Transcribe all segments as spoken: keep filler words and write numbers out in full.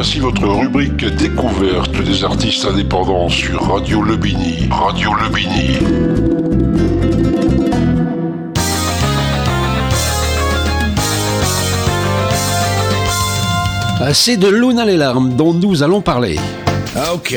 Voici votre rubrique découverte des artistes indépendants sur Radio Le Bini. Radio Le Bini. C'est de Luna les larmes dont nous allons parler. Ok.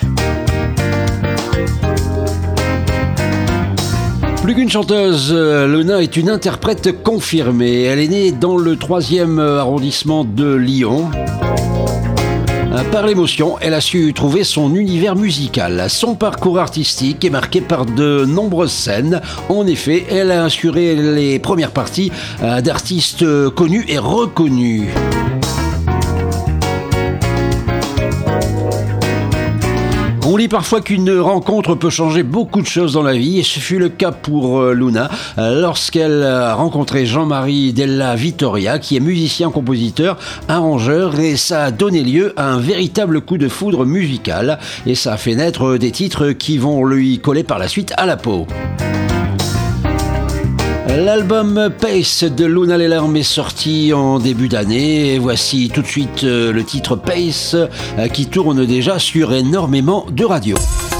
Plus qu'une chanteuse, Luna est une interprète confirmée. Elle est née dans le troisième arrondissement de Lyon. Par l'émotion, elle a su trouver son univers musical. Son parcours artistique est marqué par de nombreuses scènes. En effet, elle a assuré les premières parties d'artistes connus et reconnus. On lit parfois qu'une rencontre peut changer beaucoup de choses dans la vie, et ce fut le cas pour Luna lorsqu'elle a rencontré Jean-Marie Della Vittoria, qui est musicien, compositeur, arrangeur, et ça a donné lieu à un véritable coup de foudre musical, et ça a fait naître des titres qui vont lui coller par la suite à la peau. L'album Pace de Luna les larmes est sorti en début d'année, et voici tout de suite le titre Pace qui tourne déjà sur énormément de radios.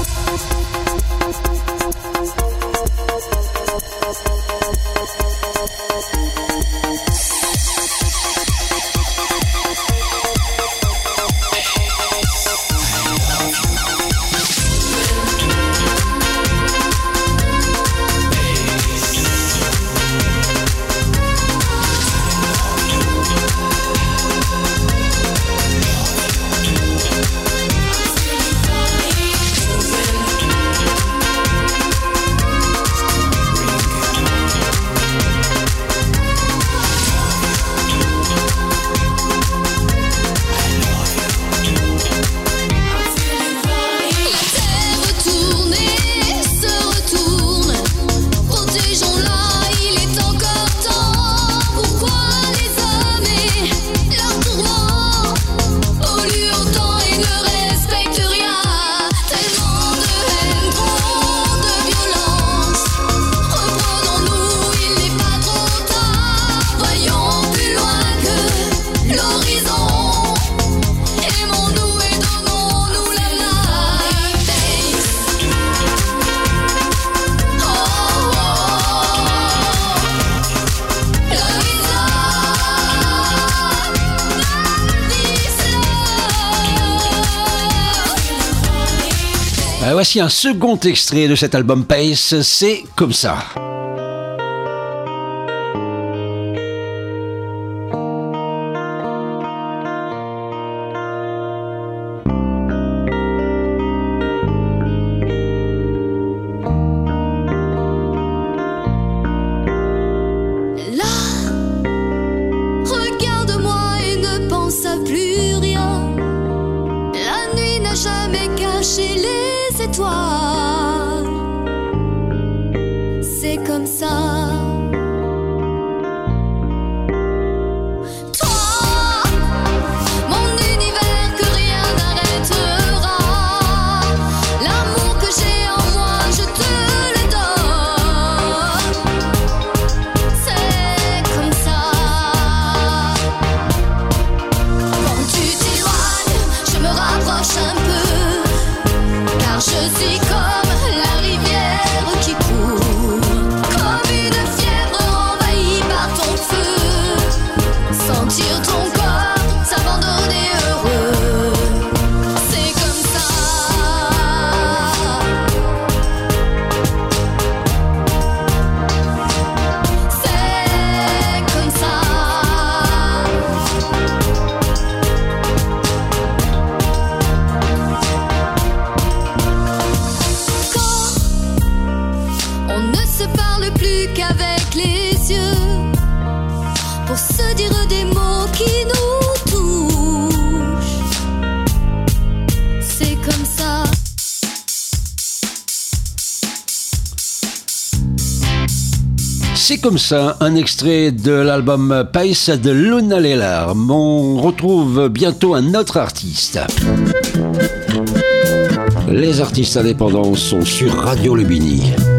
Voici un second extrait de cet album Pace, c'est comme ça. C'est comme ça. C'est comme ça, un extrait de l'album Pace de Luna les larmes. On retrouve bientôt un autre artiste. Les artistes indépendants sont sur Radio Le Bini.